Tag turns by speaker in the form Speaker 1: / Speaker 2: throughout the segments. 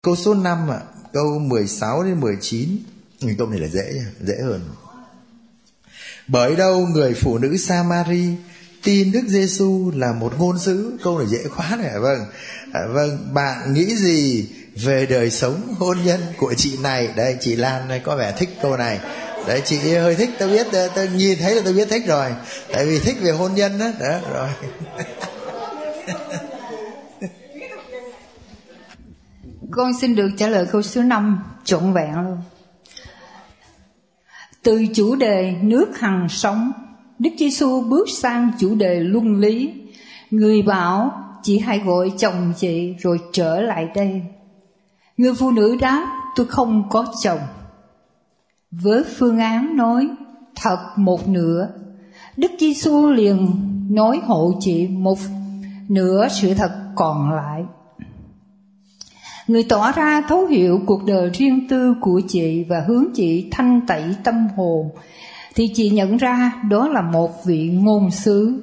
Speaker 1: Câu số 5 câu 16 đến 19. Câu này là dễ hơn. Bởi đâu người phụ nữ Samari tin Đức Giêsu là một ngôn sứ. Câu này dễ quá này. Vâng, bạn nghĩ gì về đời sống hôn nhân của chị này? Đây, chị Lan này có vẻ thích câu này. Đấy, chị hơi thích, tôi biết, tôi nhìn thấy là tôi biết thích rồi. Tại vì thích về hôn nhân đó, rồi.
Speaker 2: Con xin được trả lời câu số 5 trọn vẹn luôn. Từ chủ đề nước hằng sống, Đức Giêsu bước sang chủ đề luân lý. Người bảo chị hãy gọi chồng chị rồi trở lại đây. Người phụ nữ đáp, tôi không có chồng. Với phương án nói thật một nửa, Đức Giêsu liền nói hộ chị một nửa sự thật còn lại. Người tỏ ra thấu hiểu cuộc đời riêng tư của chị và hướng chị thanh tẩy tâm hồn, thì chị nhận ra đó là một vị ngôn sứ.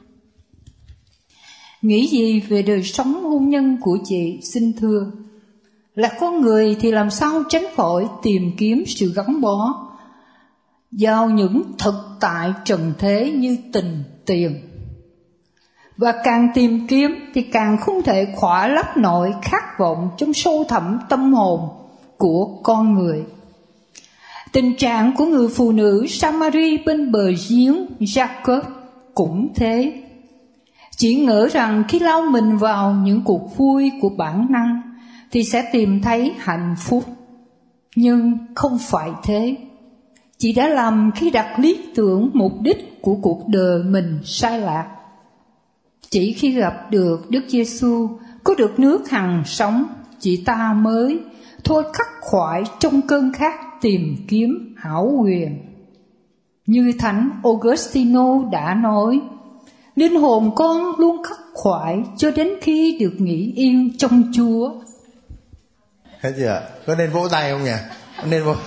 Speaker 2: Nghĩ gì về đời sống hôn nhân của chị, xin thưa? Là con người thì làm sao tránh khỏi tìm kiếm sự gắn bó vào những thực tại trần thế như tình, tiền. Và càng tìm kiếm thì càng không thể khỏa lấp nổi khát vọng trong sâu thẳm tâm hồn của con người. Tình trạng của người phụ nữ Samari bên bờ giếng Jacob cũng thế. Chỉ ngỡ rằng khi lao mình vào những cuộc vui của bản năng thì sẽ tìm thấy hạnh phúc. Nhưng không phải thế. Chị đã lầm khi đặt lý tưởng mục đích của cuộc đời mình sai lạc. Chỉ khi gặp được Đức Giêsu, có được nước hằng sống, chị ta mới thôi khắc khoải trong cơn khát tìm kiếm hảo quyền. Như Thánh Augustino đã nói, linh hồn con luôn khắc khoải cho đến khi được nghỉ yên trong Chúa.
Speaker 1: Thế chưa ạ? Có nên vỗ tay không nhỉ? Có nên vỗ.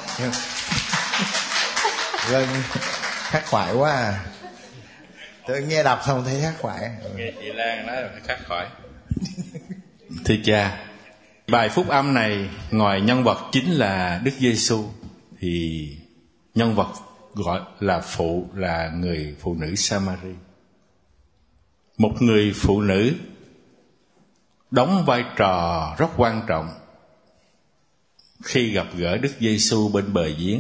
Speaker 1: Vâng, khắc khoải quá à. Tôi nghe đọc xong thấy khắc khoải.
Speaker 3: Nghe chị Lan nói là phải khắc khoải. Thưa cha, bài phúc âm này ngoài nhân vật chính là Đức Giêsu thì nhân vật gọi là người phụ nữ Samari. Một người phụ nữ đóng vai trò rất quan trọng khi gặp gỡ Đức Giêsu bên bờ giếng.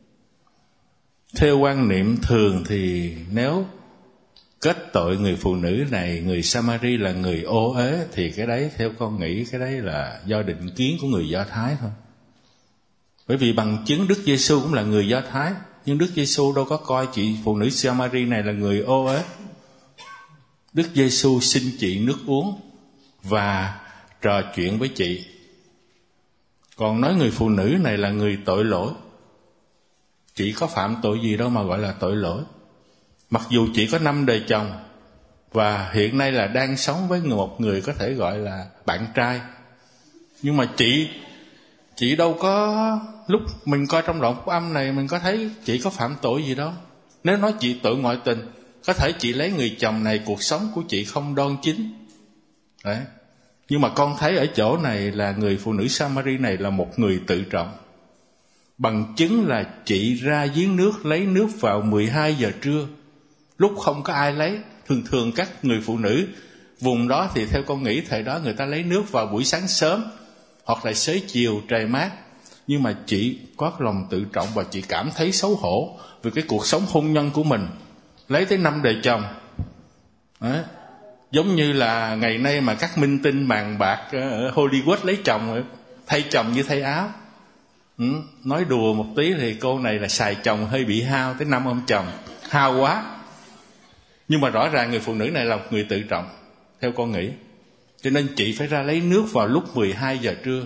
Speaker 3: Theo quan niệm thường thì nếu kết tội người phụ nữ này, người Samari là người ô uế, thì cái đấy theo con nghĩ cái đấy là do định kiến của người Do Thái thôi. Bởi vì bằng chứng Đức Giêsu cũng là người Do Thái, nhưng Đức Giêsu đâu có coi chị phụ nữ Samari này là người ô uế. Đức Giêsu xin chị nước uống và trò chuyện với chị. Còn nói người phụ nữ này là người tội lỗi. Chị có phạm tội gì đâu mà gọi là tội lỗi. Mặc dù chị có 5 đời chồng và hiện nay là đang sống với một người có thể gọi là bạn trai, nhưng mà chị đâu có, lúc mình coi trong đoạn phúc âm này mình có thấy chị có phạm tội gì đâu. Nếu nói chị tội ngoại tình, có thể chị lấy người chồng này cuộc sống của chị không đoan chính. Đấy. Nhưng mà con thấy ở chỗ này là người phụ nữ Samari này là một người tự trọng. Bằng chứng là chị ra giếng nước lấy nước vào 12 giờ trưa, lúc không có ai lấy. Thường các người phụ nữ vùng đó thì theo con nghĩ thời đó người ta lấy nước vào buổi sáng sớm hoặc là xế chiều trời mát. Nhưng mà chị có lòng tự trọng và chị cảm thấy xấu hổ vì cái cuộc sống hôn nhân của mình, lấy tới 5 đời chồng. Đấy. Giống như là ngày nay mà các minh tinh bàn bạc ở Hollywood lấy chồng, thay chồng như thay áo. Nói đùa một tí thì cô này là xài chồng hơi bị hao, tới 5 ông chồng, hao quá. Nhưng mà rõ ràng người phụ nữ này là một người tự trọng, theo con nghĩ. Cho nên chị phải ra lấy nước vào lúc 12 giờ trưa.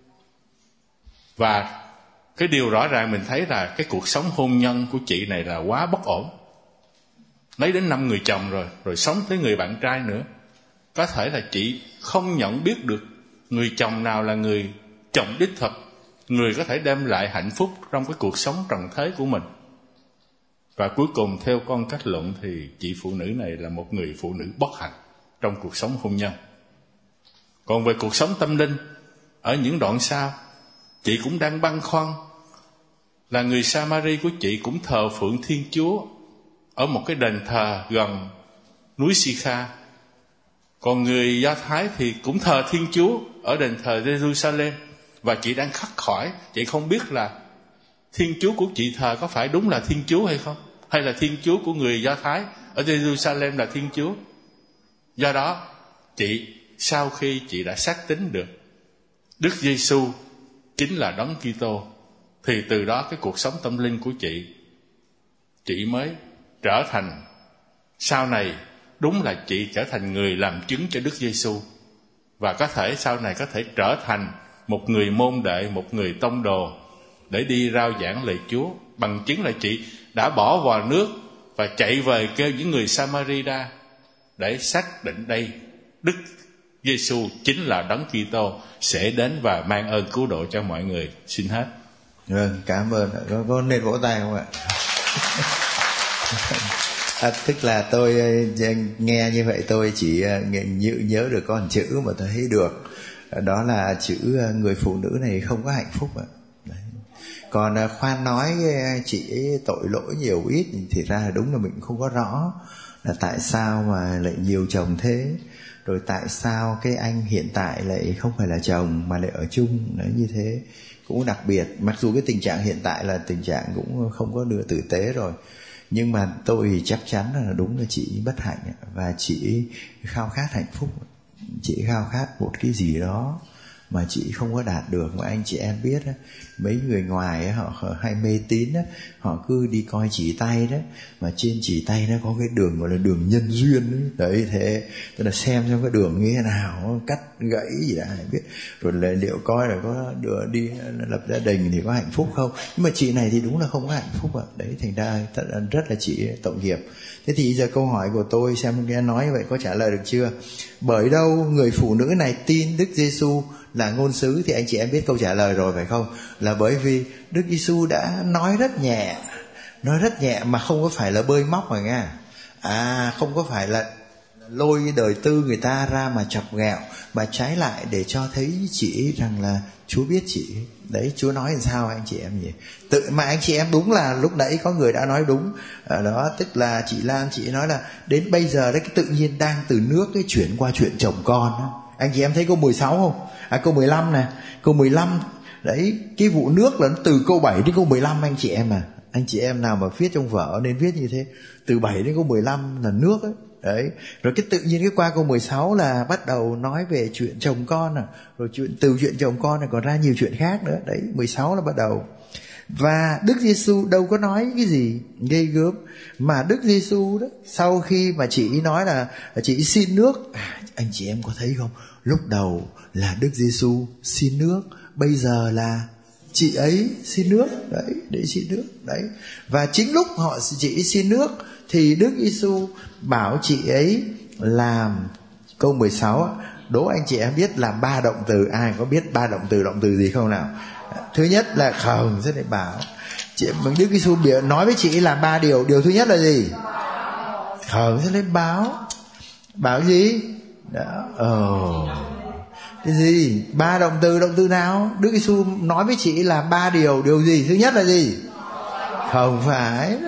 Speaker 3: Và cái điều rõ ràng mình thấy là cái cuộc sống hôn nhân của chị này là quá bất ổn. Lấy đến 5 người chồng rồi sống với người bạn trai nữa. Có thể là chị không nhận biết được người chồng nào là người chồng đích thực, người có thể đem lại hạnh phúc trong cái cuộc sống trần thế của mình. Và cuối cùng theo con kết luận thì chị phụ nữ này là một người phụ nữ bất hạnh trong cuộc sống hôn nhân. Còn về cuộc sống tâm linh, ở những đoạn sau, chị cũng đang băn khoăn là người Samari của chị cũng thờ phượng Thiên Chúa ở một cái đền thờ gần núi Sikha. Còn người Do Thái thì cũng thờ Thiên Chúa ở đền thờ Jerusalem. Và chị đang khắc khoải, chị không biết là Thiên Chúa của chị thờ có phải đúng là Thiên Chúa hay không, hay là Thiên Chúa của người Do Thái ở Jerusalem là Thiên Chúa. Do đó chị, sau khi chị đã xác tín được Đức Giêsu chính là Đấng Kitô, thì từ đó cái cuộc sống tâm linh của chị mới trở thành, sau này đúng là chị trở thành người làm chứng cho Đức Giêsu, và có thể sau này có thể trở thành một người môn đệ, một người tông đồ để đi rao giảng lời Chúa. Bằng chứng là chị đã bỏ vào nước và chạy về kêu những người Samari ra để xác định đây Đức Giêsu chính là Đấng Kitô sẽ đến và mang ơn cứu độ cho mọi người. Xin hết.
Speaker 1: Vâng, cảm ơn. Có nên vỗ tay không ạ? Tức là tôi nghe như vậy tôi chỉ nhớ được có một chữ mà tôi thấy được, đó là chữ người phụ nữ này không có hạnh phúc ạ. Còn khoan nói chị tội lỗi nhiều ít thì ra là đúng là mình không có rõ là tại sao mà lại nhiều chồng thế, rồi tại sao cái anh hiện tại lại không phải là chồng mà lại ở chung, đấy như thế cũng đặc biệt. Mặc dù cái tình trạng hiện tại là tình trạng cũng không có đưa tử tế rồi, nhưng mà tôi thì chắc chắn là đúng là chị bất hạnh, và chị khao khát hạnh phúc, chị khao khát một cái gì đó mà chị không có đạt được. Mà anh chị em biết á, mấy người ngoài á, họ hay mê tín á, họ cứ đi coi chỉ tay đó, mà trên chỉ tay nó có cái đường gọi là đường nhân duyên đấy, thế tức là xem trong cái đường như thế nào, cắt gãy gì đã biết, rồi là liệu coi là có đi lập gia đình thì có hạnh phúc không. Nhưng mà chị này thì đúng là không có hạnh phúc ạ. Đấy, thành ra rất là chị tội nghiệp. Thế thì giờ câu hỏi của tôi xem nghe nói như vậy có trả lời được chưa? Bởi đâu người phụ nữ này tin Đức Giêsu là ngôn sứ? Thì anh chị em biết câu trả lời rồi phải không? Là bởi vì Đức Giêsu đã nói rất nhẹ mà không có phải là bơi móc mà nghe. Không có phải là lôi đời tư người ta ra mà chọc ghẹo, mà trái lại để cho thấy chị rằng là Chúa biết chị. Đấy, Chúa nói làm sao anh chị em nhỉ? Mà anh chị em đúng là lúc nãy có người đã nói đúng đó, tức là chị Lan chị nói là đến bây giờ đấy, cái tự nhiên đang từ nước cái chuyển qua chuyện chồng con đó. Anh chị em thấy câu 16 không? Câu 15 này, câu 15 đấy, cái vụ nước là nó từ câu 7 đến câu 15 anh chị em à. Anh chị em nào mà viết trong vở nên viết như thế, từ 7 đến câu 15 là nước ấy. Đấy, rồi cái tự nhiên cái qua câu 16 là bắt đầu nói về chuyện chồng con rồi từ chuyện chồng con này còn ra nhiều chuyện khác nữa. Đấy, 16 là bắt đầu. Và Đức Giêsu đâu có nói cái gì ghê gớm, mà Đức Giêsu đó, sau khi mà chị nói là chị xin nước, anh chị em có thấy không? Lúc đầu là Đức Giêsu xin nước, bây giờ là chị ấy xin nước. Đấy, để xin nước. Đấy, và chính lúc chị xin nước thì Đức Giêsu bảo chị ấy làm, câu 16 đố anh chị em biết làm 3 động từ. Ai có biết 3 động từ gì không nào? Thứ nhất là không, rất là bảo Đức Giêsu nói với chị làm 3 điều. Điều thứ nhất là gì? Không, rất là báo gì đó. Cái gì? 3 động từ nào? Đức Giêsu nói với chị làm 3 điều. Điều gì? Thứ nhất là gì? Không phải.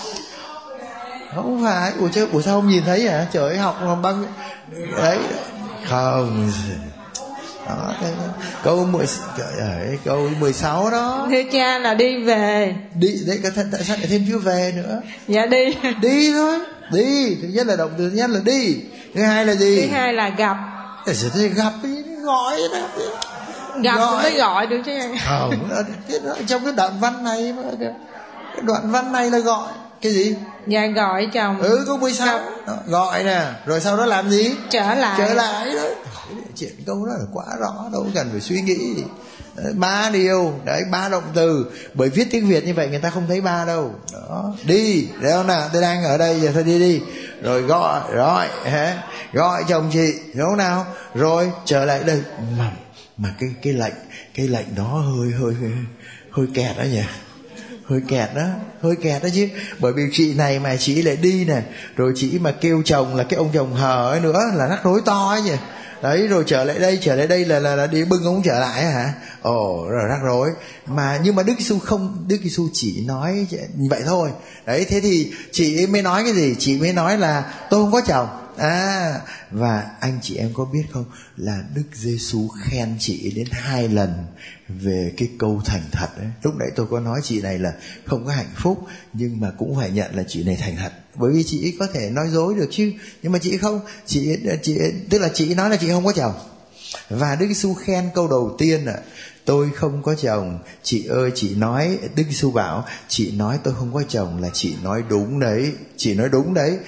Speaker 1: Ủa sao không nhìn thấy hả? Trời ơi, học mà băng đấy. Không. Đó, câu 16 đó.
Speaker 4: Thưa cha là đi về.
Speaker 1: Đi đấy, tại sao lại thêm chữ về nữa?
Speaker 4: Dạ đi.
Speaker 1: Đi thôi. Đi, thứ nhất là động từ thứ nhất là đi. Thứ hai là gì?
Speaker 4: Thứ hai là gặp.
Speaker 1: Thì gặp gọi đó.
Speaker 4: Gặp mới gọi được chứ.
Speaker 1: Không, trong cái đoạn văn này mà, cái đoạn văn này là gọi cái gì?
Speaker 4: Dạ gọi chồng.
Speaker 1: Câu 16 đó, gọi nè, rồi sau đó làm gì?
Speaker 4: Trở lại
Speaker 1: đó. Chuyện câu đó là quá rõ, đâu cần phải suy nghĩ gì. 3 điều đấy, 3 động từ. Bởi viết tiếng Việt như vậy người ta không thấy 3 đâu. Đó, đi, đấy không nào, tôi đang ở đây giờ thôi đi. Rồi gọi chồng chị, đúng không nào? Rồi trở lại đây. Mà cái lệnh đó hơi kẹt đó nhỉ. Hơi kẹt đó chứ. Bởi vì chị này mà chị lại đi nè, rồi chị mà kêu chồng là cái ông chồng hờ ấy nữa là rắc rối to ấy nhỉ. Đấy, rồi trở lại đây là đi bưng ông trở lại hả? Ồ, rồi rắc rối. Mà nhưng mà Đức Giêsu chỉ nói vậy thôi. Đấy, thế thì chị mới nói cái gì? Chị mới nói là tôi không có chồng. Và anh chị em có biết không, là Đức Giêsu khen chị đến 2 lần về cái câu thành thật ấy. Lúc nãy tôi có nói chị này là không có hạnh phúc, nhưng mà cũng phải nhận là chị này thành thật. Bởi vì chị có thể nói dối được chứ, nhưng mà chị không, chị tức là chị nói là chị không có chồng. Và Đức Giêsu khen câu đầu tiên là tôi không có chồng. Chị ơi, chị nói, Đức Giêsu bảo chị nói tôi không có chồng là chị nói đúng đấy. Chị nói đúng đấy.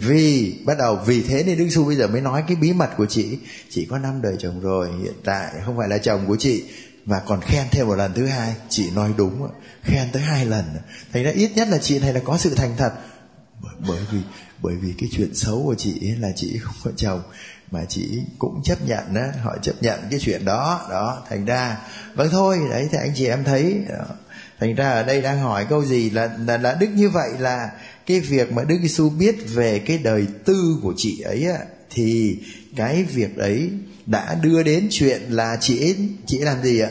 Speaker 1: Vì thế nên Đức Giêsu bây giờ mới nói cái bí mật của chị. Chị có 5 đời chồng rồi, hiện tại không phải là chồng của chị. Và còn khen thêm một lần thứ hai. Chị nói đúng, khen tới 2 lần. Thành ra ít nhất là chị này là có sự thành thật. Bởi vì cái chuyện xấu của chị ấy là chị không có chồng, mà chị cũng chấp nhận đó, họ chấp nhận cái chuyện đó. Thành ra vâng thôi, đấy thì anh chị em thấy đó. Thành ra ở đây đang hỏi câu gì là Đức như vậy, là cái việc mà Đức Giêsu biết về cái đời tư của chị ấy á, thì cái việc ấy đã đưa đến chuyện là chị làm gì ạ?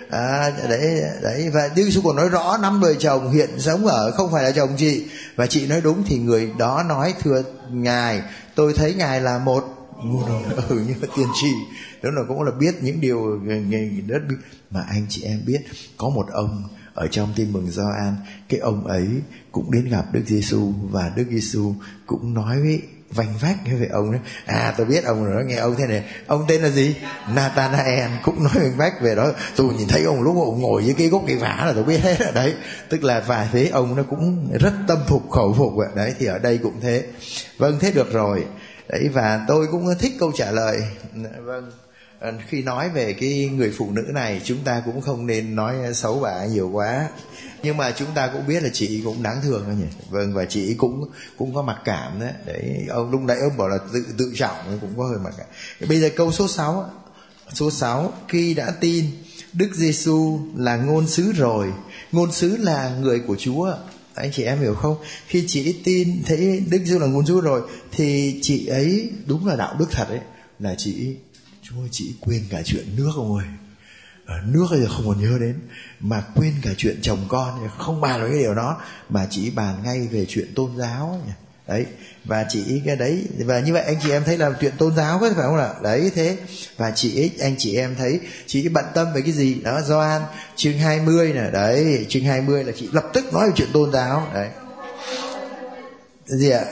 Speaker 1: Đấy, và Đức Giêsu còn nói rõ 5 đời chồng hiện sống ở không phải là chồng chị. Và chị nói đúng thì người đó nói thưa Ngài, tôi thấy Ngài là một như tiên tri. Đó là cũng là biết những điều rất biết. Mà anh chị em biết có một ông ở trong Tin Mừng Gioan, cái ông ấy cũng đến gặp Đức Giêsu, và Đức Giêsu cũng nói với vanh vách về ông đấy. Tôi biết ông rồi, nghe ông thế này, ông tên là gì? Nathanael, cũng nói vanh vách về đó. Tôi nhìn thấy ông lúc ông ngồi với cái gốc cây vả là tôi biết hết rồi đấy. Tức là và thế ông nó cũng rất tâm phục khẩu phục vậy. Đấy thì ở đây cũng thế. Vâng, thế được rồi. Đấy, và tôi cũng thích câu trả lời. Vâng, khi nói về cái người phụ nữ này, chúng ta cũng không nên nói xấu bà nhiều quá, nhưng mà chúng ta cũng biết là chị cũng đáng thương thôi nhỉ. Vâng, và chị cũng có mặc cảm đấy. Đấy, ông lúc nãy ông bảo là tự trọng, cũng có hơi mặc cảm. Bây giờ câu số 6, khi đã tin Đức Giêsu là ngôn sứ rồi. Ngôn sứ là người của Chúa. Anh chị em hiểu không? Khi chị tin thấy Đức Giêsu là ngôn sứ rồi, thì chị ấy đúng là đạo đức thật ấy, là chị quên cả chuyện nước ông ơi. Nước bây giờ không còn nhớ đến, mà quên cả chuyện chồng con, không bàn về cái điều đó, mà chỉ bàn ngay về chuyện tôn giáo nhỉ. Đấy, và chị cái đấy, và như vậy anh chị em thấy là chuyện tôn giáo phải không ạ? Đấy, thế và anh chị em thấy chị bận tâm về cái gì đó. Gioan chương 20 nè, đấy, chương 20 là chị lập tức nói về chuyện tôn giáo. Đấy, gì ạ?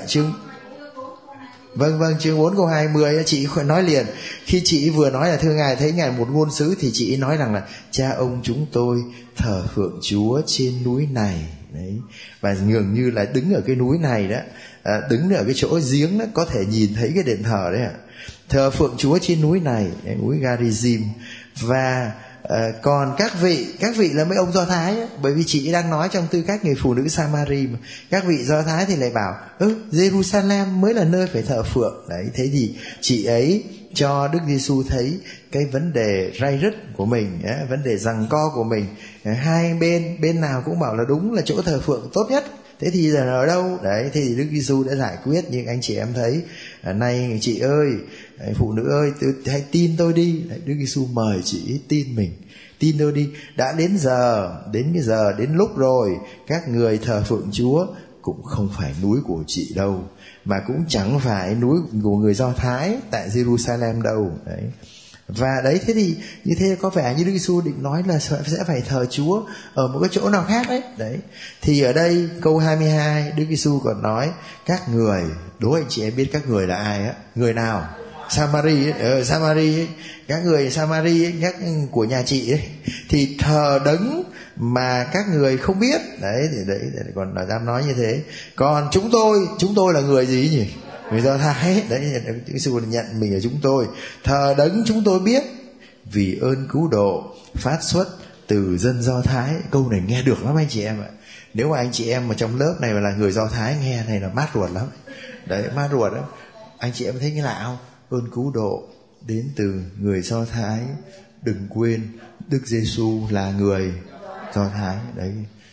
Speaker 1: Vâng, chương 4 câu 20 chị nói liền. Khi chị vừa nói là thưa Ngài, thấy Ngài một ngôn sứ, thì chị nói rằng là cha ông chúng tôi thờ phượng Chúa trên núi này. Đấy, và dường như là đứng ở cái núi này đó, đứng ở cái chỗ giếng đó, có thể nhìn thấy cái đền thờ đấy ạ. Thờ phượng Chúa trên núi này, núi Garizim. Và còn các vị là mấy ông Do Thái ấy, bởi vì chị đang nói trong tư cách người phụ nữ Samari mà. Các vị Do Thái thì lại bảo Jerusalem mới là nơi phải thờ phượng. Đấy, thế thì chị ấy cho Đức Giêsu thấy cái vấn đề ray rứt của mình, vấn đề giằng co của mình. Hai bên nào cũng bảo là đúng là chỗ thờ phượng tốt nhất. Thế thì giờ ở đâu? Đấy, thế thì Đức Giêsu đã giải quyết. Nhưng anh chị em thấy, này chị ơi, phụ nữ ơi, hãy tin tôi đi. Đấy, Đức Giêsu mời chị tin mình, tin tôi đi. Đã đến đến lúc rồi, các người thờ phượng Chúa cũng không phải núi của chị đâu, mà cũng chẳng phải núi của người Do Thái tại Jerusalem đâu. Đấy. Và đấy, thế thì như thế có vẻ như Đức Giêsu định nói là sẽ phải thờ Chúa ở một cái chỗ nào khác đấy. Đấy. Thì ở đây câu 22 Đức Giêsu còn nói các người, đố anh chị em biết các người là ai á? Người nào? Samari ấy, Samari ấy. Các người Samari ấy, các của nhà chị ấy, thì thờ đấng mà các người không biết. Đấy, còn là dám nói như thế. Còn chúng tôi là người gì nhỉ? Người Do Thái. Đấy, Đức Giêsu nhận mình là chúng tôi. Thờ đấng chúng tôi biết, vì ơn cứu độ phát xuất từ dân Do Thái. Câu này nghe được lắm anh chị em ạ. Nếu mà anh chị em mà trong lớp này mà là người Do Thái, nghe này là mát ruột lắm. Đấy, mát ruột đó. Anh chị em thấy cái lạ không? Ơn cứu độ đến từ người Do Thái. Đừng quên Đức Giêsu là người Do Thái. Đấy,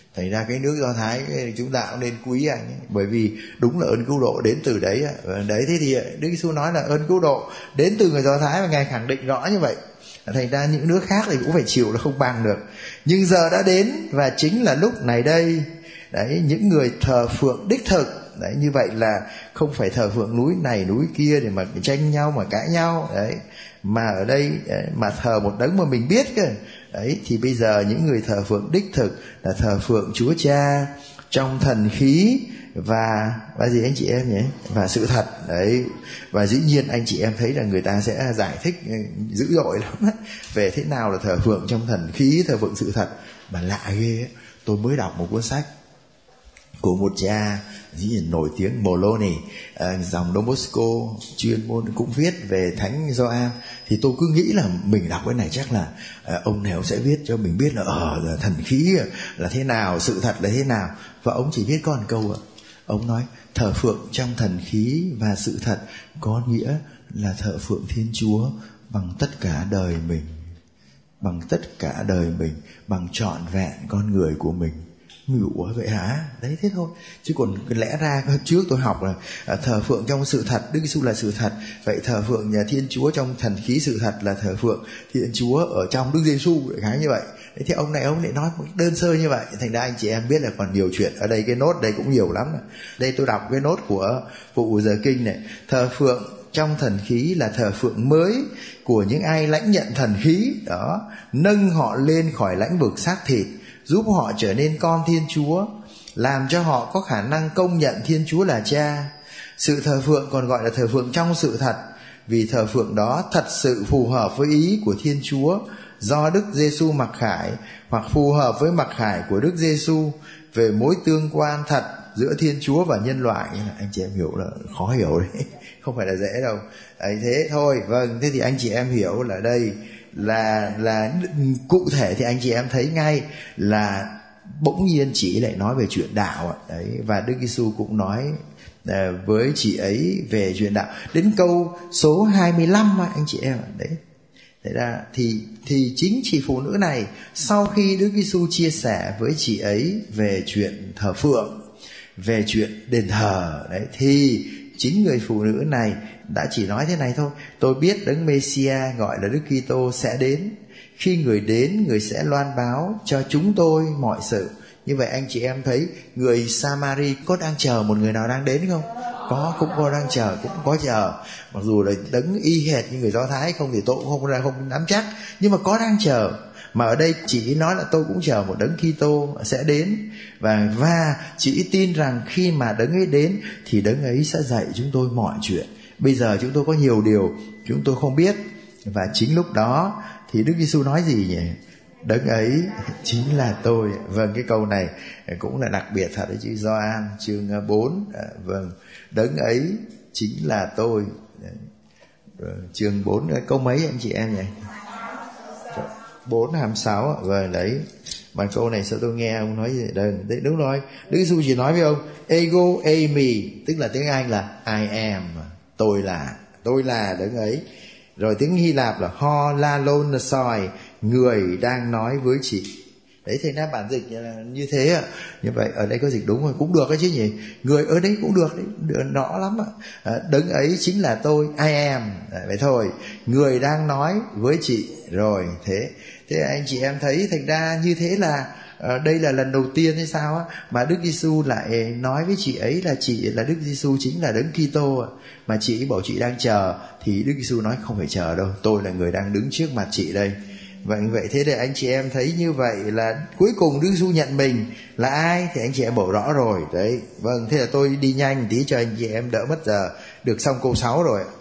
Speaker 1: Thành ra cái nước Do Thái chúng ta cũng nên quý anh ấy. Bởi vì đúng là ơn cứu độ đến từ đấy. Đấy, thế thì Đức Giêsu nói là ơn cứu độ đến từ người Do Thái, và Ngài khẳng định rõ như vậy. Thành ra những nước khác thì cũng phải chịu, là không bằng được. Nhưng giờ đã đến và chính là lúc này đây. Đấy, những người thờ phượng đích thực. Đấy, như vậy là không phải thờ phượng núi này núi kia để mà tranh nhau mà cãi nhau. Đấy, mà ở đây mà thờ một đấng mà mình biết cơ. Đấy, thì bây giờ những người thờ phượng đích thực là thờ phượng Chúa Cha trong thần khí và gì anh chị em nhỉ? Và sự thật. Đấy, và dĩ nhiên anh chị em thấy là người ta sẽ giải thích dữ dội lắm về thế nào là thờ phượng trong thần khí, thờ phượng sự thật. Mà lạ ghê ấy. Tôi mới đọc một cuốn sách của một cha dĩ nhiên nổi tiếng Moloney, dòng Don Bosco, chuyên môn cũng viết về Thánh Gioan. Thì tôi cứ nghĩ là mình đọc cái này chắc là ông này sẽ viết cho mình biết là là thần khí là thế nào, sự thật là thế nào. Và ông chỉ viết có một câu ạ. Ông nói thờ phượng trong thần khí và sự thật có nghĩa là thờ phượng Thiên Chúa bằng tất cả đời mình, bằng tất cả đời mình, bằng trọn vẹn con người của mình. Ủa vậy hả? Đấy, thế thôi. Chứ còn lẽ ra hôm trước tôi học là thờ phượng trong sự thật, Đức Giêsu là sự thật. Vậy thờ phượng nhà Thiên Chúa trong thần khí sự thật là thờ phượng Thiên Chúa ở trong Đức Giêsu, khá như vậy. Đấy, thì ông lại nói một đơn sơ như vậy. Thành ra anh chị em biết là còn nhiều chuyện. Ở đây cái nốt đây cũng nhiều lắm. Đây tôi đọc cái nốt của vụ giờ kinh này. Thờ phượng trong thần khí là thờ phượng mới của những ai lãnh nhận thần khí đó, nâng họ lên khỏi lãnh vực xác thịt, giúp họ trở nên con Thiên Chúa, làm cho họ có khả năng công nhận Thiên Chúa là Cha. Sự thờ phượng còn gọi là thờ phượng trong sự thật, vì thờ phượng đó thật sự phù hợp với ý của Thiên Chúa do Đức Giêsu mặc khải, hoặc phù hợp với mặc khải của Đức Giêsu về mối tương quan thật giữa Thiên Chúa và nhân loại. Anh chị em hiểu là khó hiểu đấy, không phải là dễ đâu. Đấy, thế thôi. Vâng, thế thì anh chị em hiểu là đây là cụ thể thì anh chị em thấy ngay là bỗng nhiên chị lại nói về chuyện đạo. Đấy, và Đức Giêsu cũng nói với chị ấy về chuyện đạo đến câu số 25 anh chị em. Đấy, thế ra thì chính chị phụ nữ này, sau khi Đức Giêsu chia sẻ với chị ấy về chuyện thờ phượng, về chuyện đền thờ, đấy, thì chính người phụ nữ này đã chỉ nói thế này thôi: tôi biết đấng Mêsia gọi là Đức Kitô sẽ đến. Khi người đến, người sẽ loan báo cho chúng tôi mọi sự. Như vậy anh chị em thấy người Samari có đang chờ một người nào đang đến không? Có, cũng có đang chờ, cũng có chờ. Mặc dù là đấng y hệt như người Do Thái không thì tôi cũng không nắm chắc, nhưng mà có đang chờ. Mà ở đây chị nói là tôi cũng chờ một đấng Kitô sẽ đến, và chị tin rằng khi mà đấng ấy đến thì đấng ấy sẽ dạy chúng tôi mọi chuyện. Bây giờ chúng tôi có nhiều điều chúng tôi không biết, và chính lúc đó thì Đức Giêsu nói gì nhỉ? Đấng ấy chính là tôi. Vâng, cái câu này cũng là đặc biệt thật đấy chứ. Gioan chương 4. Vâng, đấng ấy chính là tôi. Chương 4 câu mấy anh chị em nhỉ? 4:26. Vâng, đấy. Mà câu này sao tôi nghe ông nói gì đây? Đúng rồi, Đức Giêsu chỉ nói với ông ego eimi, tức là tiếng Anh là I am, tôi là đấng ấy. Rồi tiếng Hy Lạp là ho la lon soi, người đang nói với chị. Đấy, thế ra bản dịch như thế ạ. Như vậy ở đây có dịch đúng rồi, cũng được đấy chứ nhỉ. Người ở đấy cũng được đấy, rõ lắm ạ. Đấng ấy chính là tôi, I am. Vậy thôi, người đang nói với chị. Rồi, thế anh chị em thấy thành ra như thế là đây là lần đầu tiên hay sao á mà Đức Giêsu lại nói với chị ấy là chị là Đức Giêsu chính là đấng Kitô. Mà chị bảo chị đang chờ, thì Đức Giêsu nói không phải chờ đâu, tôi là người đang đứng trước mặt chị đây. Vậy thế để anh chị em thấy như vậy là cuối cùng Đức Giêsu nhận mình là ai thì anh chị em bảo rõ rồi đấy. Vâng, thế là tôi đi nhanh tí cho anh chị em đỡ mất giờ. Được xong câu 6 rồi.